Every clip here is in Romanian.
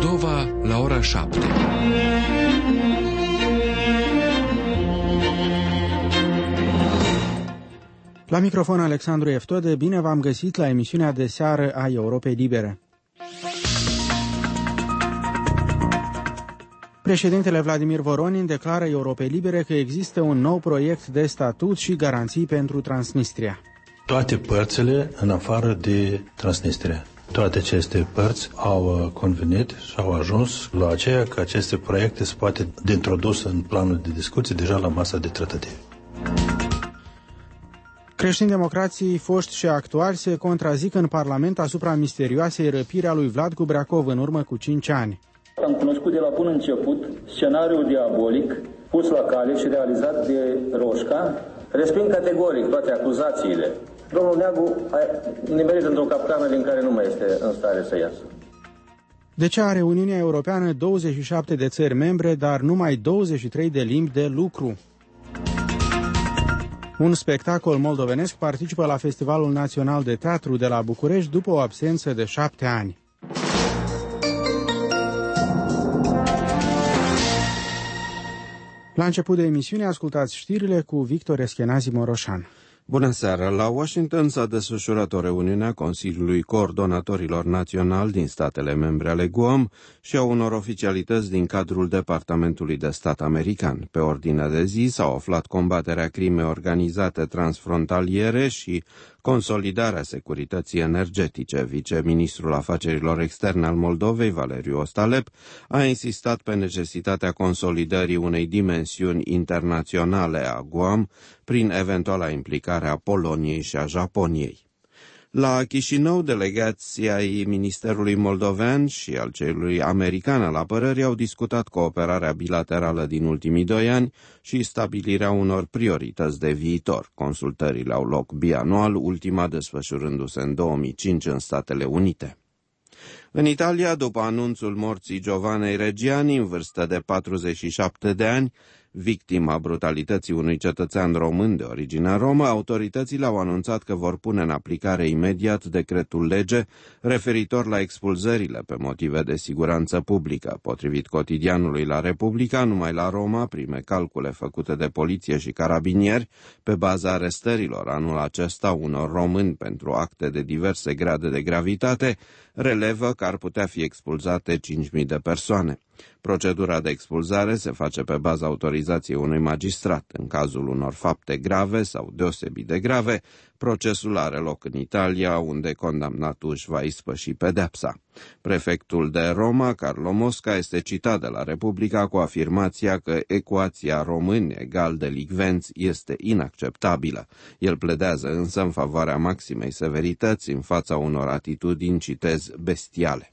Moldova la ora 7. La microfon Alexandru Eftode, bine v-am găsit la emisiunea de seară a Europei Libere. Președintele Vladimir Voronin declară Europei Libere că există un nou proiect de statut și garanții pentru Transnistria. Toate părțile în afară de Transnistria. Toate aceste părți au convenit și au ajuns la aceea că aceste proiecte se poate de introdus în planul de discuții deja la masa de tratative. Creștini-democrații, foști și actuali, se contrazic în Parlament asupra misterioasei răpiri a lui Vlad Cubreacov în urmă cu 5 ani. Am cunoscut de la bun început scenariul diabolic pus la cale și realizat de Roșca. Resping categoric toate acuzațiile. Domnul Neagu a nimerit într-o capcană din care nu mai este în stare să iasă. De ce are Uniunea Europeană 27 de țări membre, dar numai 23 de limbi de lucru? Un spectacol moldovenesc participă la Festivalul Național de Teatru de la București după o absență de 7 ani. La început de emisiune ascultați știrile cu Victor Eschenazi Moroșan. Bună seara! La Washington s-a desfășurat o reuniune a Consiliului Coordonatorilor Naționali din statele membre ale GUAM și a unor oficialități din cadrul Departamentului de Stat american. Pe ordinea de zi s-au aflat combaterea crimei organizate transfrontaliere și consolidarea securității energetice. Viceministrul Afacerilor Externe al Moldovei, Valeriu Ostalep, a insistat pe necesitatea consolidării unei dimensiuni internaționale a GUAM prin eventuala implicare a Poloniei și a Japoniei. La Chișinău, delegația Ministerului Moldovean și al celui american al apărării au discutat cooperarea bilaterală din ultimii 2 ani și stabilirea unor priorități de viitor. Consultările au loc bianual, ultima desfășurându-se în 2005 în Statele Unite. În Italia, după anunțul morții Giovanei Reggiani, în vârstă de 47 de ani, victima brutalității unui cetățean român de origine romă, autoritățile au anunțat că vor pune în aplicare imediat decretul lege referitor la expulzările pe motive de siguranță publică. Potrivit cotidianului La Republica, numai la Roma, prime calcule făcute de poliție și carabinieri, pe baza arestărilor anul acesta unor români pentru acte de diverse grade de gravitate, relevă că ar putea fi expulzate 5.000 de persoane. Procedura de expulzare se face pe baza autorizației unui magistrat. În cazul unor fapte grave sau deosebit de grave, procesul are loc în Italia, unde condamnatul își va ispăși pedepsa. Prefectul de Roma, Carlo Mosca, este citat de La Republica cu afirmația că ecuația români egal delicvenți este inacceptabilă. El pledează însă în favoarea maximei severități în fața unor atitudini, citez, bestiale.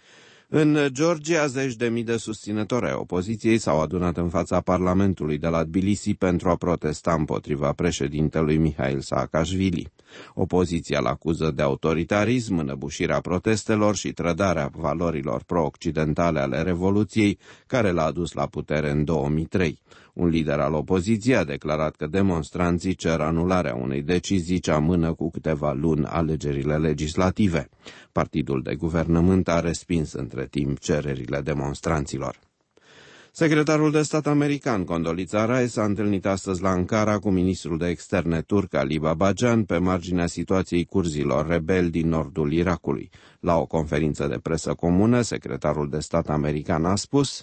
În Georgia, 10.000 de susținători ai opoziției s-au adunat în fața Parlamentului de la Tbilisi pentru a protesta împotriva președintelui Mihail Saakashvili. Opoziția îl acuză de autoritarism, înăbușirea protestelor și trădarea valorilor pro-occidentale ale Revoluției, care l-a adus la putere în 2003. Un lider al opoziției a declarat că demonstranții cer anularea unei decizii ce amână cu câteva luni alegerile legislative. Partidul de guvernământ a respins între timp cererile demonstranților. Secretarul de stat american Condoleezza Rice s-a întâlnit astăzi la Ankara cu ministrul de externe turc Ali Babacan pe marginea situației curzilor rebeli din nordul Irakului. La o conferință de presă comună, secretarul de stat american a spus: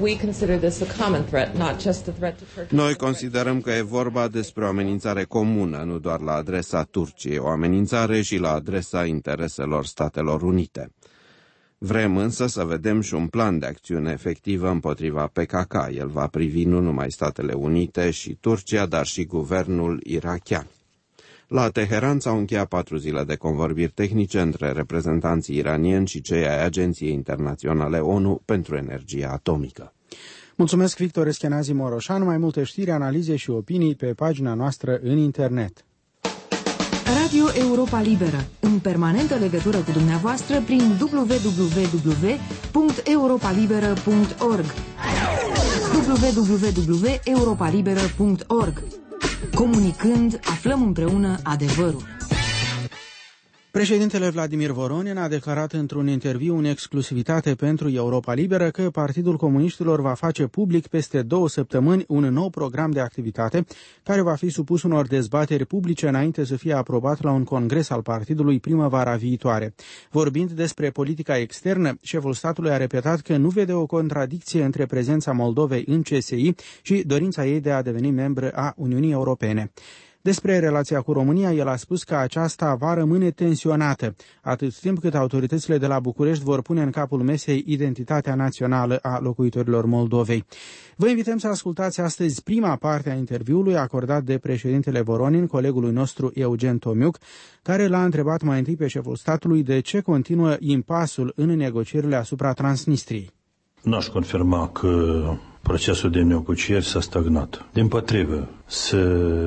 Noi considerăm că e vorba despre o amenințare comună, nu doar la adresa Turciei, o amenințare și la adresa intereselor Statelor Unite. Vrem însă să vedem și un plan de acțiune efectivă împotriva PKK. El va privi nu numai Statele Unite și Turcia, dar și guvernul irakian. La Teheran s-au încheiat 4 zile de convorbiri tehnice între reprezentanții iranieni și cei ai Agenției Internaționale ONU pentru Energie Atomică. Mulțumesc, Victor Eschenazi Moroșan. Mai multe știri, analize și opinii pe pagina noastră în internet. Radio Europa Liberă, în permanentă legătură cu dumneavoastră prin www.europalibera.org www.europalibera.org. Comunicând, aflăm împreună adevărul. Președintele Vladimir Voronin a declarat într-un interviu în exclusivitate pentru Europa Liberă că Partidul Comuniștilor va face public peste 2 săptămâni un nou program de activitate care va fi supus unor dezbateri publice înainte să fie aprobat la un congres al partidului primăvara viitoare. Vorbind despre politica externă, șeful statului a repetat că nu vede o contradicție între prezența Moldovei în CSI și dorința ei de a deveni membră a Uniunii Europene. Despre relația cu România, el a spus că aceasta va rămâne tensionată, atât timp cât autoritățile de la București vor pune în capul mesei identitatea națională a locuitorilor Moldovei. Vă invităm să ascultați astăzi prima parte a interviului acordat de președintele Voronin, colegului nostru Eugen Tomiuc, care l-a întrebat mai întâi pe șeful statului de ce continuă impasul în negocierile asupra Transnistriei. Nu aș confirma că procesul de negocieri s-a stagnat. Dimpotrivă, se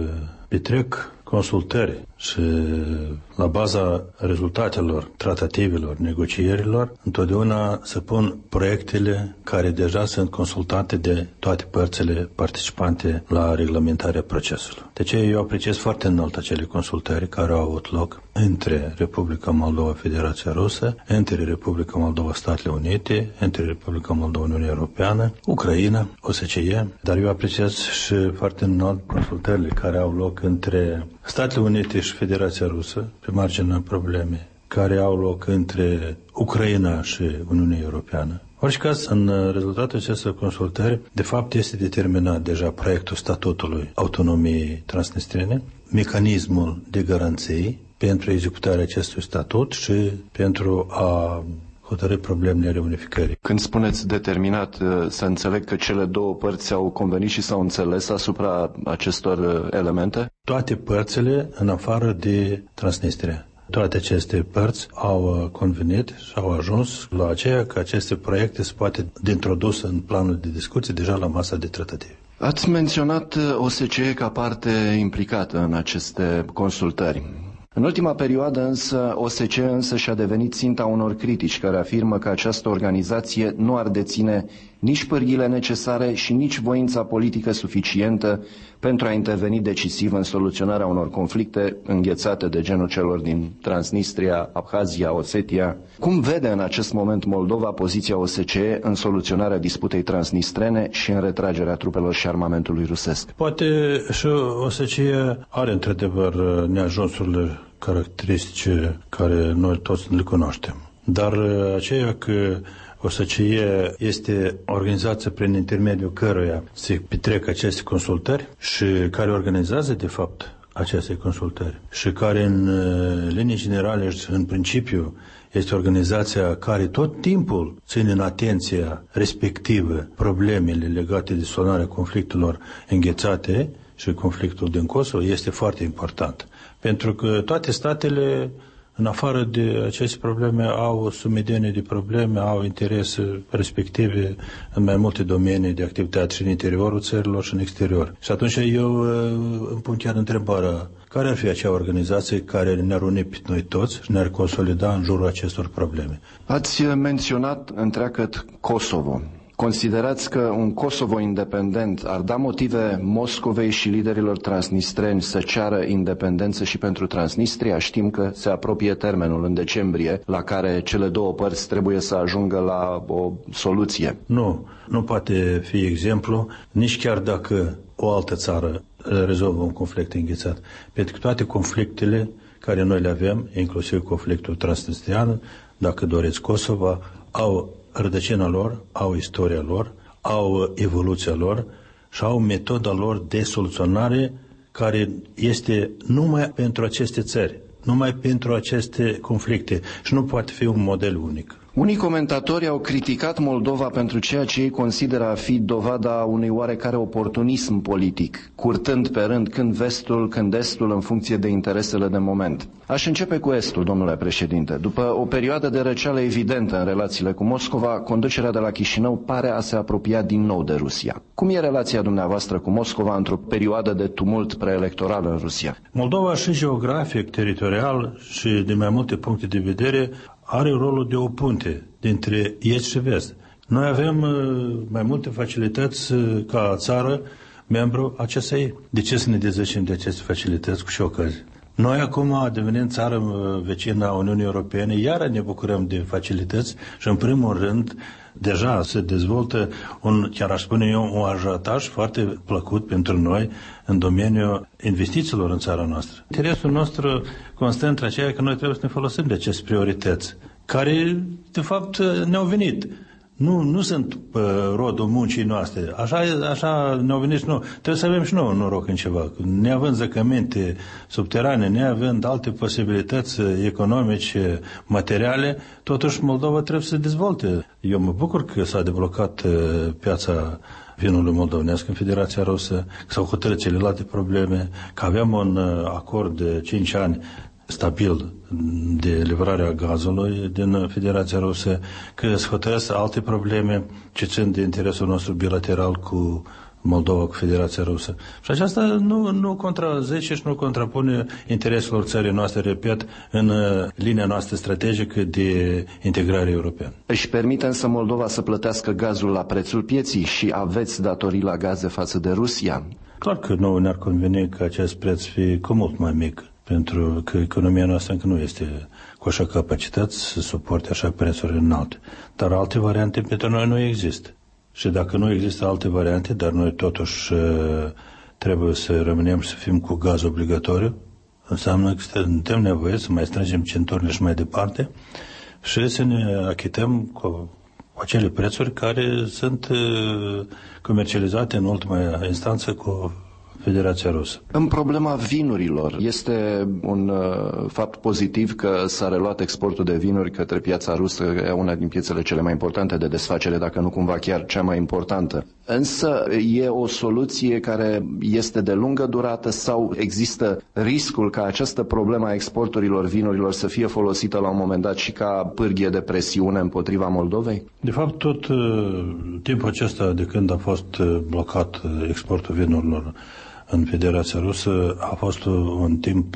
petrec consultări și la baza rezultatelor tratativelor, negocierilor, întotdeauna se pun proiectele care deja sunt consultate de toate părțile participante la reglementarea procesului. De aceea eu apreciez foarte înalt acele consultări care au avut loc între Republica Moldova, Federația Rusă, între Republica Moldova, Statele Unite, între Republica Moldova, Uniunea Europeană, Ucraina, OSCE, dar eu apreciez și foarte înalt consultările care au loc între Statele Unite și Federația Rusă, pe marginea probleme care au loc între Ucraina și Uniunea Europeană. Orice caz, în rezultatul acestor consultări, de fapt este determinat deja proiectul statutului autonomiei transnistriene, mecanismul de garanții pentru executarea acestui statut și pentru a hotărâi problemele reunificării. Când spuneți determinat, să înțeleg că cele două părți au convenit și s-au înțeles asupra acestor elemente? Toate părțile, în afară de Transnistria. Toate aceste părți au convenit și au ajuns la aceea că aceste proiecte se poate de introdus în planul de discuții deja la masa de tratative. Ați menționat OSCE ca parte implicată în aceste consultări. În ultima perioadă însă, OSCE și-a devenit ținta unor critici care afirmă că această organizație nu ar deține nici pârghile necesare și nici voința politică suficientă pentru a interveni decisiv în soluționarea unor conflicte înghețate de genul celor din Transnistria, Abhazia, Osetia. Cum vede în acest moment Moldova poziția OSCE în soluționarea disputei transnistrene și în retragerea trupelor și armamentului rusesc? Poate și OSCE are într-adevăr neajunsurile caracteristice care noi toți le cunoaștem. Dar aceea că OSCE este o organizație prin intermediul căruia se petrec aceste consultări și care organizează de fapt aceste consultări și care în linii generale, în principiu, este organizația care tot timpul ține în atenția respectivă problemele legate de soluționarea conflictelor înghețate și conflictul din Kosovo, este foarte important. Pentru că toate statele, în afară de aceste probleme, au sumedenie de probleme, au interese respective în mai multe domenii de activitate și în interiorul țărilor și în exterior. Și atunci eu îmi pun chiar întrebarea, care ar fi acea organizație care ne-ar uni pe noi toți și ne-ar consolida în jurul acestor probleme? Ați menționat întreagăt Kosovo. Considerați că un Kosovo independent ar da motive Moscovei și liderilor transnistreni să ceară independență și pentru Transnistria? Știm că se apropie termenul în decembrie la care cele două părți trebuie să ajungă la o soluție. Nu poate fi exemplu, nici chiar dacă o altă țară rezolvă un conflict înghețat. Pentru că toate conflictele care noi le avem, inclusiv conflictul transnistrian, dacă doriți Kosovo, au rădăcina lor, au istoria lor, au evoluția lor și au metoda lor de soluționare care este numai pentru aceste țări, numai pentru aceste conflicte și nu poate fi un model unic. Unii comentatori au criticat Moldova pentru ceea ce ei consideră a fi dovada unui oarecare oportunism politic, curtând pe rând când vestul, când estul în funcție de interesele de moment. Aș începe cu estul, domnule președinte. După o perioadă de răceală evidentă în relațiile cu Moscova, conducerea de la Chișinău pare a se apropia din nou de Rusia. Cum e relația dumneavoastră cu Moscova într-o perioadă de tumult preelectoral în Rusia? Moldova și geografic, teritorial și din mai multe puncte de vedere are rolul de o punte dintre est și vest. Noi avem mai multe facilități ca țară, membru a CSI. De ce să ne dezvățim de aceste facilități cu și ocazie? Noi acum devenim țară vecină a Uniunii Europene, iar ne bucurăm de facilități și în primul rând deja se dezvoltă chiar aș spune eu, un ajutaj foarte plăcut pentru noi în domeniul investițiilor în țara noastră. Interesul nostru constă între aceea că noi trebuie să ne folosim de aceste priorități, care de fapt ne-au venit. Nu sunt rodul muncii noastre. Așa ne-au venit și noi. Trebuie să avem și noi un noroc în ceva. Neavând zăcăminte subterane, neavând alte posibilități economice, materiale, totuși Moldova trebuie să se dezvolte. Eu mă bucur că s-a deblocat piața vinului moldovenesc în Federația Rusă, că s-au hotărât celelalte probleme, că aveam un acord de 5 ani stabil de livrarea gazului din Federația Rusă, că se hotărăsc alte probleme ce țin de interesul nostru bilateral cu Moldova, cu Federația Rusă. Și aceasta nu contrazice și nu contrapune intereselor țării noastre, repet, în linia noastră strategică de integrare europeană. Își permite însă Moldova să plătească gazul la prețul pieții și aveți datorii la gaze față de Rusia? Clar că nouă ne-ar conveni că acest preț fie cu mult mai mic, pentru că economia noastră încă nu este cu așa capacități să suporte așa prețuri înalte. Dar alte variante pentru noi nu există. Și dacă nu există alte variante, dar noi totuși trebuie să rămânem să fim cu gaz obligatoriu, înseamnă că suntem nevoiți să mai strângem centurile și mai departe și să ne achităm cu acele prețuri care sunt comercializate în ultima instanță cu Federația Rusă. În problema vinurilor, este un fapt pozitiv că s-a reluat exportul de vinuri către piața rusă, una din piețele cele mai importante de desfacere, dacă nu cumva chiar cea mai importantă. Însă e o soluție care este de lungă durată sau există riscul ca această problemă a exporturilor vinurilor să fie folosită la un moment dat și ca pârghie de presiune împotriva Moldovei? De fapt, tot timpul acesta de când a fost blocat exportul vinurilor în Federația Rusă a fost un timp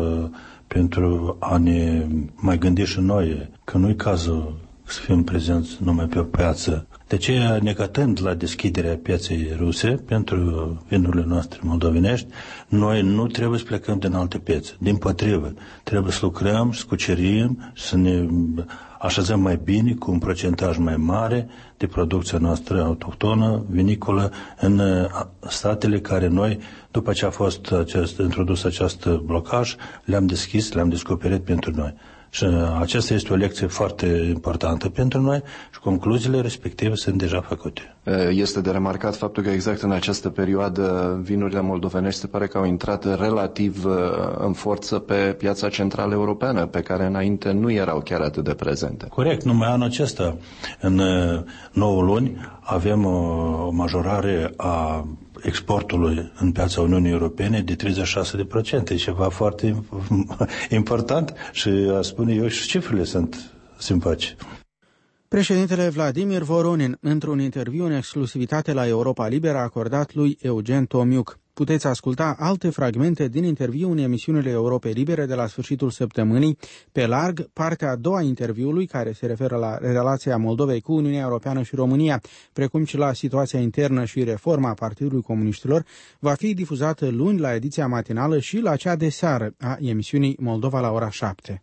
pentru a ne mai gândi și noi că nu-i cazul să fim prezenți numai pe o piață. De aceea, necătând la deschiderea pieței ruse pentru vinurile noastre moldovenești, noi nu trebuie să plecăm din alte piețe. Dimpotrivă, trebuie să lucrăm, să cucerim, să ne așezăm mai bine, cu un procentaj mai mare de producția noastră autohtonă, vinicolă, în statele care noi, după ce a fost introdus acest blocaj, le-am deschis, le-am descoperit pentru noi. Și aceasta este o lecție foarte importantă pentru noi și concluziile respective sunt deja făcute. Este de remarcat faptul că exact în această perioadă vinurile moldovenești se pare că au intrat relativ în forță pe piața centrală europeană, pe care înainte nu erau chiar atât de prezente. Corect, numai anul acesta, în 9 luni, avem o majorare a exportului în piața Uniunii Europene de 36%, ceva foarte important și aș spune eu și cifrele sunt simpatice. Președintele Vladimir Voronin, într-un interviu în exclusivitate la Europa Liberă, a acordat lui Eugen Tomiuc. Puteți asculta alte fragmente din interviu în emisiunile Europei Libere de la sfârșitul săptămânii, pe larg, partea a doua a interviului, care se referă la relația Moldovei cu Uniunea Europeană și România, precum și la situația internă și reforma Partidului Comuniștilor, va fi difuzată luni la ediția matinală și la cea de seară a emisiunii Moldova la ora 7.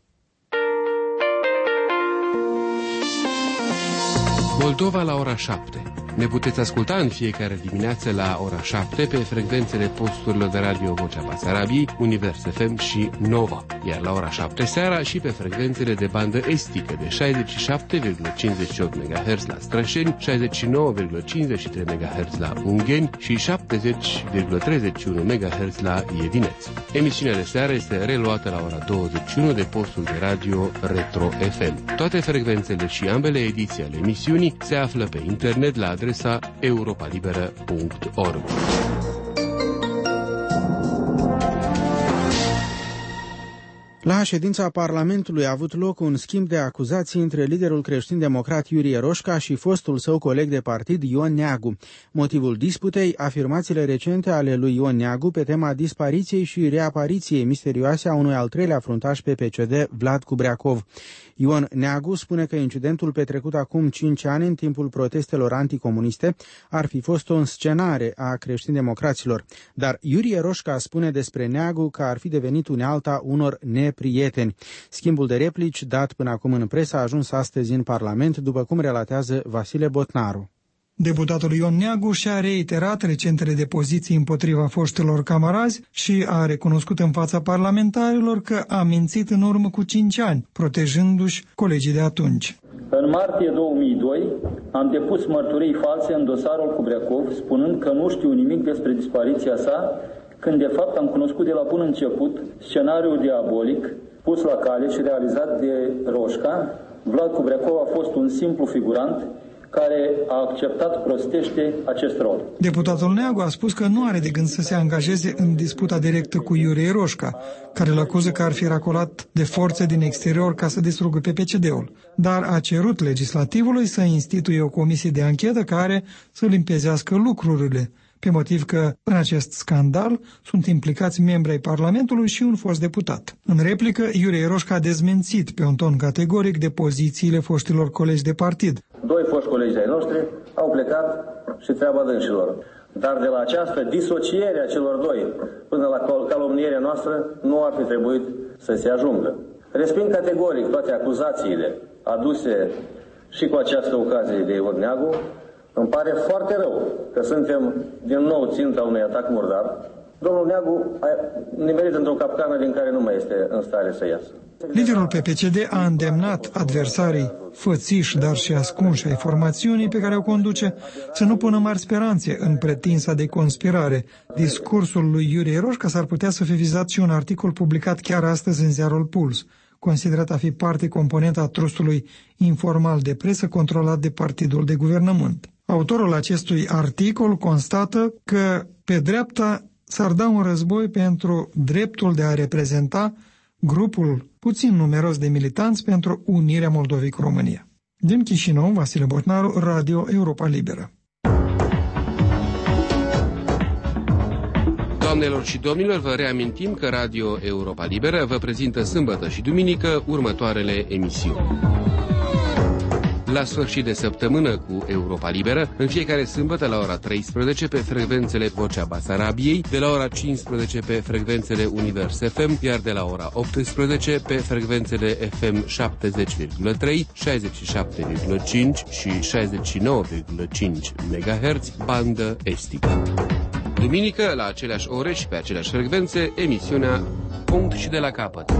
Moldova la ora 7. Ne puteți asculta în fiecare dimineață la ora 7 pe frecvențele posturilor de radio Vocea Basarabiei, Univers FM și Nova, iar la ora 7 seara și pe frecvențele de bandă estică de 67,58 MHz la Strășeni, 69,53 MHz la Ungheni și 70,31 MHz la Iedineț. Emisiunea de seară este reluată la ora 21 de postul de radio Retro FM. Toate frecvențele și ambele ediții ale emisiunii se află pe internet la adresa europalibera.org. La ședința Parlamentului a avut loc un schimb de acuzații între liderul creștin-democrat Iurie Roșca și fostul său coleg de partid Ion Neagu. Motivul disputei, afirmațiile recente ale lui Ion Neagu pe tema dispariției și reapariției misterioase a unui al treilea fruntaș PPCD, Vlad Cubreacov. Ion Neagu spune că incidentul petrecut acum 5 ani în timpul protestelor anticomuniste ar fi fost o înscenare a creștin-democraților, dar Iurie Roșca spune despre Neagu că ar fi devenit unealta unor neprieteni. Schimbul de replici dat până acum în presă a ajuns astăzi în Parlament, după cum relatează Vasile Botnaru. Deputatul Ion Neagu și-a reiterat recentele depoziții împotriva foștilor camarazi și a recunoscut în fața parlamentarilor că a mințit în urmă cu 5 ani, protejându-și colegii de atunci. În martie 2002 am depus mărturii false în dosarul Kubreakov, spunând că nu știu nimic despre dispariția sa, când de fapt am cunoscut de la bun început scenariul diabolic pus la cale și realizat de Roșca. Vlad Kubreakov a fost un simplu figurant care a acceptat prostește acest rol. Deputatul Neagu a spus că nu are de gând să se angajeze în disputa directă cu Iurie Roșca, care îl acuză că ar fi racolat de forțe din exterior ca să distrugă PPCD-ul, dar a cerut legislativului să instituie o comisie de anchetă care să limpezească lucrurile, pe motiv că în acest scandal sunt implicați membri ai Parlamentului și un fost deputat. În replică, Iurie Roșca a dezmențit pe un ton categoric de pozițiile foștilor colegi de partid. 2 foști colegi ai noștri au plecat și treaba dânșilor. Dar de la această disociere a celor 2 până la calomnierea noastră nu ar fi trebuit să se ajungă. Resping categoric toate acuzațiile aduse și cu această ocazie de Ion Neagu. Îmi pare foarte rău că suntem din nou ținta unui atac murdar. Domnul Neagu a nimerit într-o capcană din care nu mai este în stare să iasă. Liderul PPCD a îndemnat adversarii fățiși, dar și ascunși ai formațiunii pe care o conduce să nu pună mari speranțe în pretinsa de conspirare. Discursul lui Iurie Roșca s-ar putea să fi vizat și un articol publicat chiar astăzi în ziarul Puls, considerat a fi parte componentă a trustului informal de presă controlat de partidul de guvernământ. Autorul acestui articol constată că pe dreapta s-ar da un război pentru dreptul de a reprezenta grupul puțin numeros de militanți pentru unirea Moldovei cu România. Din Chișinău, Vasile Botnaru, Radio Europa Liberă. Doamnelor și domnilor, vă reamintim că Radio Europa Liberă vă prezintă sâmbătă și duminică următoarele emisiuni. La sfârșit de săptămână cu Europa Liberă, în fiecare sâmbătă la ora 13 pe frecvențele Vocea Basarabiei, de la ora 15 pe frecvențele Univers FM, iar de la ora 18 pe frecvențele FM 70,3, 67,5 și 69,5 MHz, bandă estică. Duminică, la aceleași ore și pe aceleași frecvențe, emisiunea Punct și de la capăt.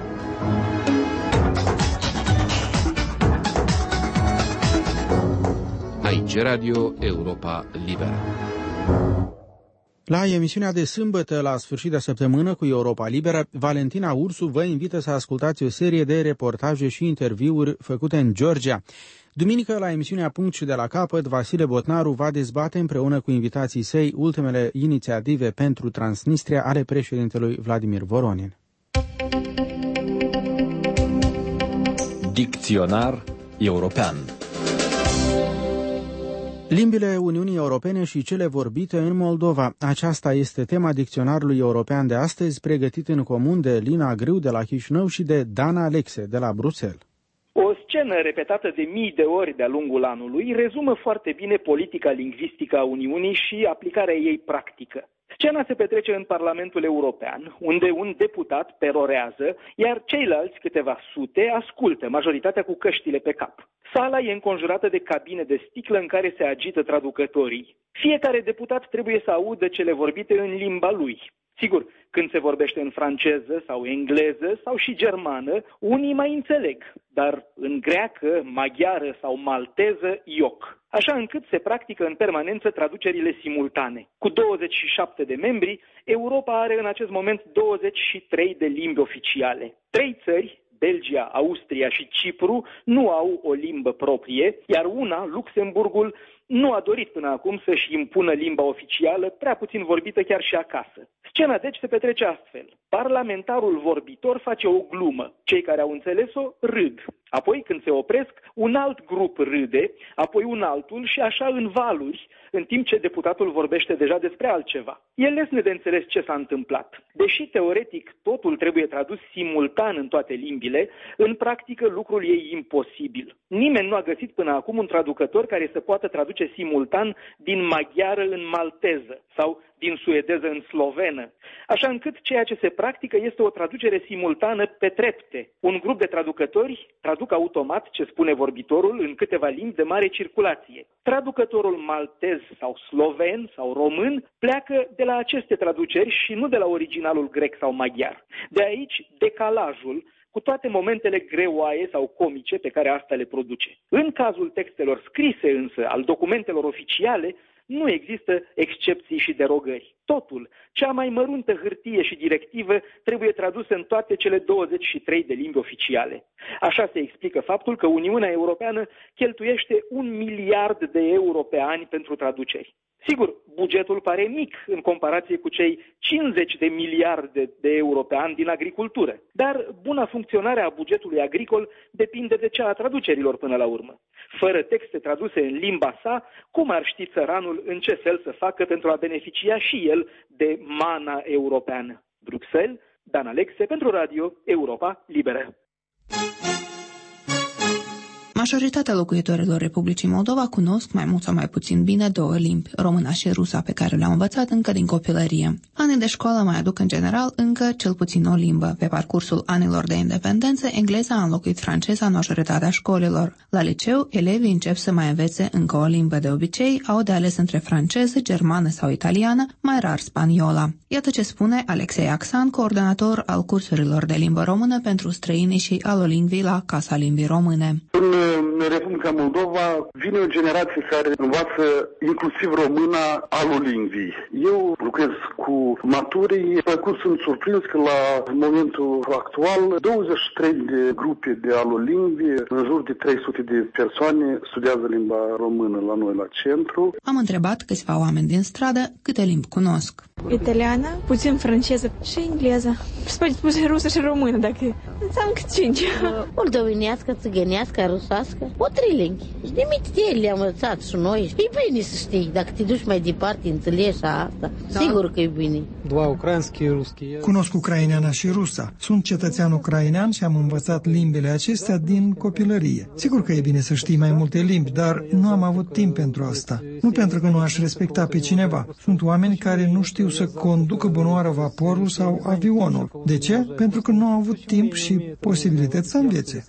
Aici Radio Europa Liberă. La emisiunea de sâmbătă, la sfârșit de săptămână cu Europa Liberă, Valentina Ursu vă invită să ascultați o serie de reportaje și interviuri făcute în Georgia. Duminică, la emisiunea Punct și de la capăt, Vasile Botnaru va dezbate împreună cu invitații săi ultimele inițiative pentru Transnistria ale președintelui Vladimir Voronin. Dicționar european. Limbile Uniunii Europene și cele vorbite în Moldova. Aceasta este tema dicționarului european de astăzi, pregătit în comun de Lina Grâu de la Chișinău și de Dana Alexe de la Bruxelles. O scenă repetată de mii de ori de-a lungul anului rezumă foarte bine politica lingvistică a Uniunii și aplicarea ei practică. Scena se petrece în Parlamentul European, unde un deputat perorează, iar ceilalți câteva sute ascultă, majoritatea cu căștile pe cap. Sala e înconjurată de cabine de sticlă în care se agită traducătorii. Fiecare deputat trebuie să audă cele vorbite în limba lui. Sigur, când se vorbește în franceză sau engleză sau și germană, unii mai înțeleg, dar în greacă, maghiară sau malteză, ioc. Așa încât se practică în permanență traducerile simultane. Cu 27 de membri, Europa are în acest moment 23 de limbi oficiale. 3 țări, Belgia, Austria și Cipru, nu au o limbă proprie, iar una, Luxemburgul, nu a dorit până acum să-și impună limba oficială, prea puțin vorbită chiar și acasă. Scena deci se petrece astfel. Parlamentarul vorbitor face o glumă. Cei care au înțeles-o râd. Apoi, când se opresc, un alt grup râde, apoi un altul și așa în valuri, în timp ce deputatul vorbește deja despre altceva. E lesne de înțeles ce s-a întâmplat. Deși teoretic totul trebuie tradus simultan în toate limbile, în practică lucrul e imposibil. Nimeni nu a găsit până acum un traducător care să poată traduce simultan din maghiară în malteză sau din suedeză în slovenă, așa încât ceea ce se practică este o traducere simultană pe trepte. Un grup de traducători traduc automat ce spune vorbitorul în câteva limbi de mare circulație. Traducătorul maltez sau sloven sau român pleacă de la aceste traduceri și nu de la originalul grec sau maghiar. De aici decalajul, cu toate momentele greoaie sau comice pe care asta le produce. În cazul textelor scrise însă, al documentelor oficiale, nu există excepții și derogări. Totul, cea mai măruntă hârtie și directivă, trebuie tradusă în toate cele 23 de limbi oficiale. Așa se explică faptul că Uniunea Europeană cheltuiește 1 miliard de euro pe an pentru traduceri. Sigur, bugetul pare mic în comparație cu cei 50 de miliarde de euro pe an din agricultură, dar buna funcționare a bugetului agricol depinde de cea a traducerilor până la urmă. Fără texte traduse în limba sa, cum ar ști țăranul în ce fel să facă pentru a beneficia și el de mana europeană? Bruxelles, Dan Alexe pentru Radio Europa Liberă. Majoritatea locuitorilor Republicii Moldova cunosc mai mult sau mai puțin bine două limbi, româna și rusa, pe care le-au învățat încă din copilărie. Anii de școală mai aduc în general încă cel puțin o limbă. Pe parcursul anilor de independență, engleza a înlocuit franceza în majoritatea școlilor. La liceu, elevii încep să mai învețe încă o limbă. De obicei, au de ales între franceză, germană sau italiană, mai rar spaniola. Iată ce spune Alexei Axan, coordonator al cursurilor de limbă română pentru străini și alolingvii la Casa Limbii Române. În Republica Moldova vine o generație care învață inclusiv româna alolingvii. Eu lucrez cu maturii, pe curs sunt surprins că la momentul actual 23 de grupe de alolingvi, în jur de 300 de persoane studiază limba română la noi la centru. Am întrebat câțiva oameni din stradă câte limbi cunosc. Italiană, puțin franceză și engleză. Spune rusă și română, dacă înseamnă cât 5. Moldovenească, țigănească, rusoască, o 3 limbi. Și nimic de ele le-am învățat și noi. E bine să știi, dacă te duci mai departe, înțelegi asta. Da. Sigur că e bine. Cunosc ucraineana și rusa. Sunt cetățean ucrainean și am învățat limbile acestea din copilărie. Sigur că e bine să știi mai multe limbi, dar nu am avut timp pentru asta. Nu pentru că nu aș respecta pe cineva. Sunt oameni care nu știu să conducă bunoară vaporul sau avionul. De ce? Pentru că nu au avut timp și posibilități să învețe.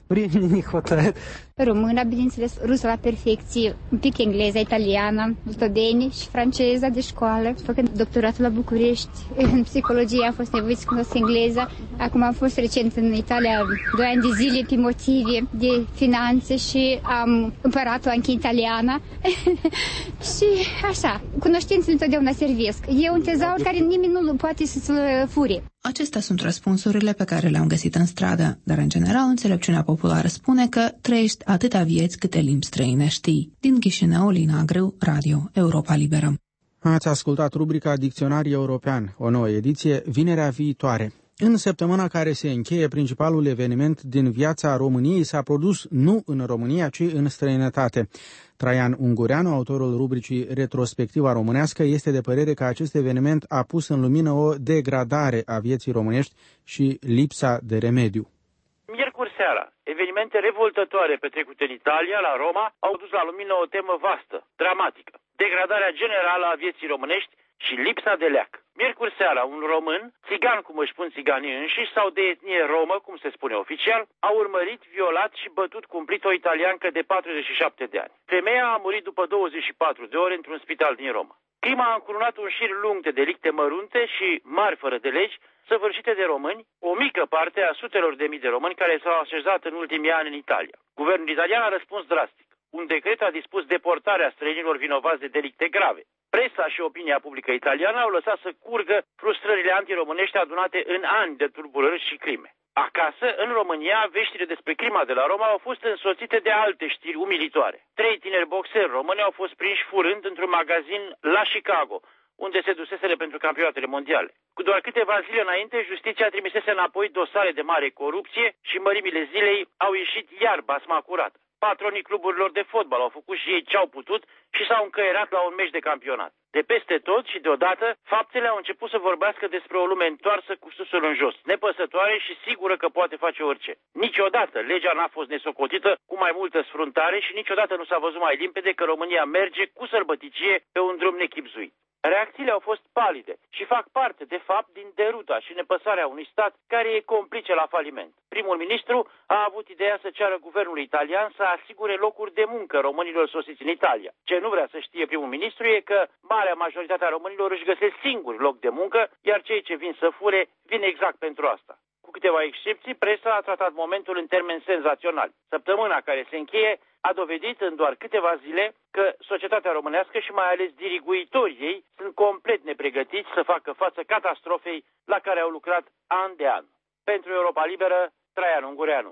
Româna, bineînțeles, rusă la perfecție, un pic engleză, italiană, sloveni și franceza de școală. Făcând doctoratul la București, în psihologie am fost nevoit să cunosc engleza. Acum am fost recent în Italia 2 ani de zile pe motive de finanțe și am împărat-o anche italiană. Și așa, cunoștințele întotdeauna servesc. E un tezaur care nimeni nu poate să-ți-l fure. Acestea sunt răspunsurile pe care le-am găsit în stradă, dar în general înțelepciunea populară spune că trăiești atâta vieți câte limbi străine știi. Din Chișinău, Lina Grâu, Radio Europa Liberă. Ați ascultat rubrica Dicționarii European, o nouă ediție, vinerea viitoare. În săptămâna care se încheie, principalul eveniment din viața României s-a produs nu în România, ci în străinătate. Traian Ungureanu, autorul rubricii Retrospectiva românească, este de părere că acest eveniment a pus în lumină o degradare a vieții românești și lipsa de remediu. Miercuri seara, evenimente revoltătoare petrecute în Italia, la Roma, au dus la lumină o temă vastă, dramatică. Degradarea generală a vieții românești și lipsa de leac. Miercuri seara, un român, țigan cum își spun țiganii înșiși sau de etnie romă, cum se spune oficial, a urmărit, violat și bătut cumplit o italiancă de 47 de ani. Femeia a murit după 24 de ore într-un spital din Roma. Crima a încurunat un șir lung de delicte mărunte și mari fără de legi, săvârșite de români, o mică parte a sutelor de mii de români care s-au așezat în ultimii ani în Italia. Guvernul italian a răspuns drastic. Un decret a dispus deportarea străinilor vinovați de delicte grave. Presa și opinia publică italiană au lăsat să curgă frustrările antiromânești adunate în ani de tulburări și crime. Acasă, în România, veștile despre crima de la Roma au fost însoțite de alte știri umilitoare. 3 tineri boxeri români au fost prinși furând într-un magazin la Chicago. unde se duseseră pentru campionatele mondiale. Cu doar câteva zile înainte, justiția trimisese înapoi dosare de mare corupție și mărimile zilei au ieșit iar basma curată. Patronii cluburilor de fotbal au făcut și ei ce au putut și s-au încăierat la un meci de campionat. De peste tot și deodată, faptele au început să vorbească despre o lume întoarsă cu susul în jos, nepăsătoare și sigură că poate face orice. Niciodată legea n-a fost nesocotită cu mai multă sfruntare și niciodată nu s-a văzut mai limpede că România merge cu sărbăticie pe un drum nechibzuit. Reacțiile au fost palide și fac parte, de fapt, din deruta și nepăsarea unui stat care e complice la faliment. Primul ministru a avut ideea să ceară guvernului italian să asigure locuri de muncă românilor sosiți în Italia. Ce nu vrea să știe primul ministru e că marea majoritate a românilor își găsesc singuri loc de muncă, iar cei ce vin să fure vin exact pentru asta. Cu câteva excepții, presa a tratat momentul în termeni senzaționali. Săptămâna care se încheie a dovedit în doar câteva zile că societatea românească și mai ales diriguitorii ei sunt complet nepregătiți să facă față catastrofei la care au lucrat an de an. Pentru Europa Liberă, Traian Ungureanu.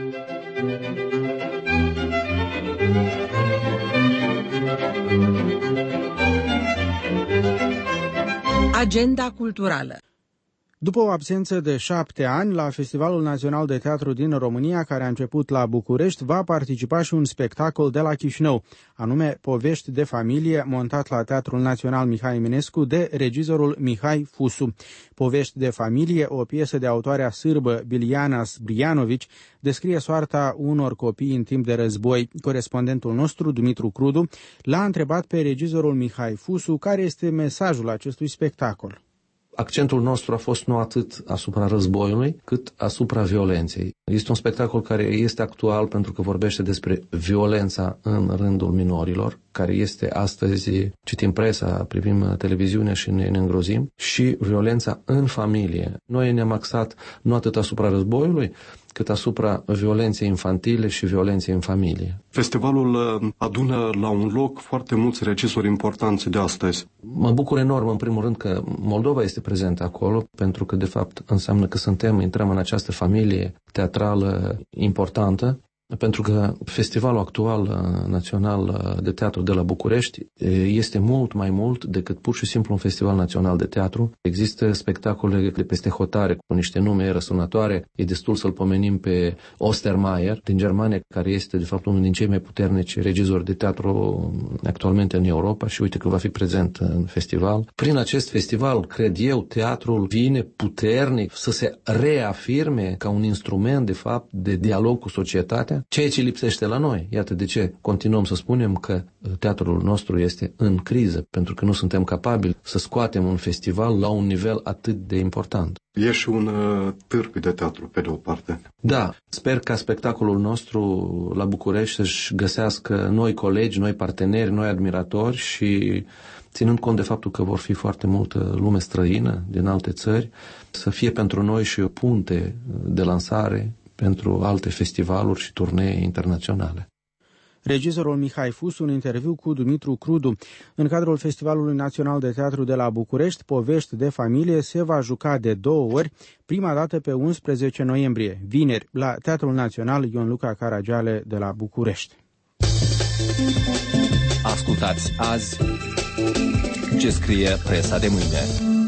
Agenda culturală. După o absență de 7 ani, la Festivalul Național de Teatru din România, care a început la București, va participa și un spectacol de la Chișinău, anume Povești de familie, montat la Teatrul Național Mihai Eminescu de regizorul Mihai Fusu. Povești de familie, o piesă de autoarea sârbă Biljana Zbrijanović, descrie soarta unor copii în timp de război. Corespondentul nostru, Dumitru Crudu, l-a întrebat pe regizorul Mihai Fusu care este mesajul acestui spectacol. Accentul nostru a fost nu atât asupra războiului, cât asupra violenței. Este un spectacol care este actual pentru că vorbește despre violența în rândul minorilor, care este astăzi, citim presa, privim televiziunea și ne îngrozim, și violența în familie. Noi ne-am axat nu atât asupra războiului, cât asupra violenței infantile și violenței în familie. Festivalul adună la un loc foarte mulți regizori importanți de astăzi. Mă bucur enorm, în primul rând, că Moldova este prezentă acolo, pentru că, de fapt, înseamnă că intrăm în această familie teatrală importantă, pentru că festivalul actual național de teatru de la București este mult mai mult decât pur și simplu un festival național de teatru. Există spectacole de peste hotare cu niște nume răsunătoare. E destul să-l pomenim pe Ostermayer din Germania, care este de fapt unul din cei mai puternici regizori de teatru actualmente în Europa și uite că va fi prezent în festival. Prin acest festival, cred eu, teatrul vine puternic să se reafirme ca un instrument de fapt de dialog cu societatea, ceea ce lipsește la noi. Iată de ce continuăm să spunem că teatrul nostru este în criză, pentru că nu suntem capabili să scoatem un festival la un nivel atât de important. E și un târg de teatru, pe de o parte. Da, sper ca spectacolul nostru la București să-și găsească noi colegi, noi parteneri, noi admiratori și, ținând cont de faptul că vor fi foarte multă lume străină din alte țări, să fie pentru noi și o punte de lansare pentru alte festivaluri și turnee internaționale. Regizorul Mihai Fusu, un interviu cu Dumitru Crudu. În cadrul Festivalului Național de Teatru de la București, Povești de familie se va juca de 2 ori, prima dată pe 11 noiembrie, vineri, la Teatrul Național Ion Luca Caragiale de la București. Ascultați azi ce scrie presa de mâine.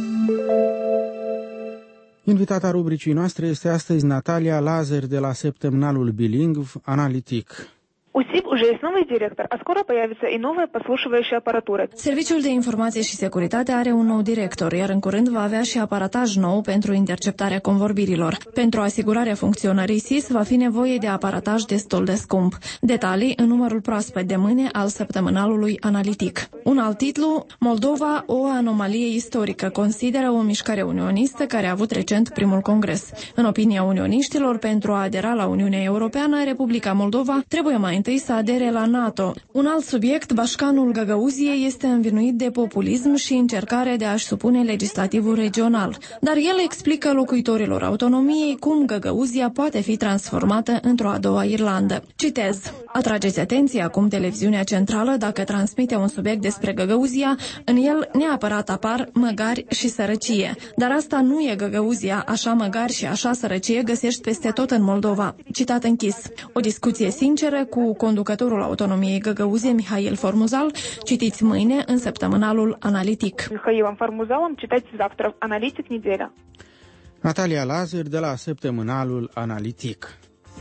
Invitata rubricii noastre este astăzi Natalia Lazar de la săptămânalul bilingv Analitic. У СИБ уже есть новый директор, а скоро появится и новая подслушивающая аппаратура. Serviciul de informație și securitate are un nou director, iar în curând va avea și aparataj nou pentru interceptarea convorbirilor. Pentru asigurarea funcționării SIS va fi nevoie de aparataj destul de scump. Detalii în numărul proaspăt de mâine al săptămânalului Analitic. Un alt titlu, Moldova, o anomalie istorică, consideră o mișcare unionistă care a avut recent primul congres. În opinia unioniștilor, pentru a adera la Uniunea Europeană, Republica Moldova trebuie mai întâi să adere la NATO. Un alt subiect, Bașcanul Găgăuziei, este învinuit de populism și încercare de a-și supune legislativul regional. Dar el explică locuitorilor autonomiei cum Găgăuzia poate fi transformată într-o a doua Irlandă. Citez. Atrageți atenția acum televiziunea centrală dacă transmite un subiect despre Găgăuzia, în el neapărat apar măgari și sărăcie. Dar asta nu e Găgăuzia, așa măgari și așa sărăcie găsești peste tot în Moldova. Citat închis. O discuție sinceră cu conducătorul autonomiei Găgăuzie, Mihail Formuzal, citiți mâine în săptămânalul Analitic. Mihailom Formuzalom citați завтра Analitic Nedelia. Natalia Lazar de la săptămânalul Analitic.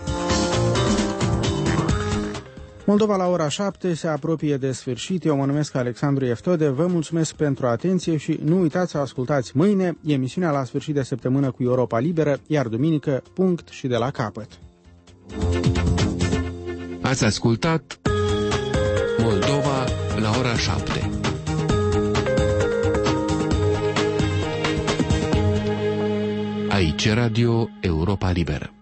Moldova la ora 7 se apropie de sfârșit. Eu mă numesc Alexandru Eftode, vă mulțumesc pentru atenție și nu uitați să ascultați mâine emisiunea La sfârșit de săptămână cu Europa Liberă, iar duminică punct și de la capăt. Ați ascultat Moldova la ora 7. Aici Radio Europa Liberă.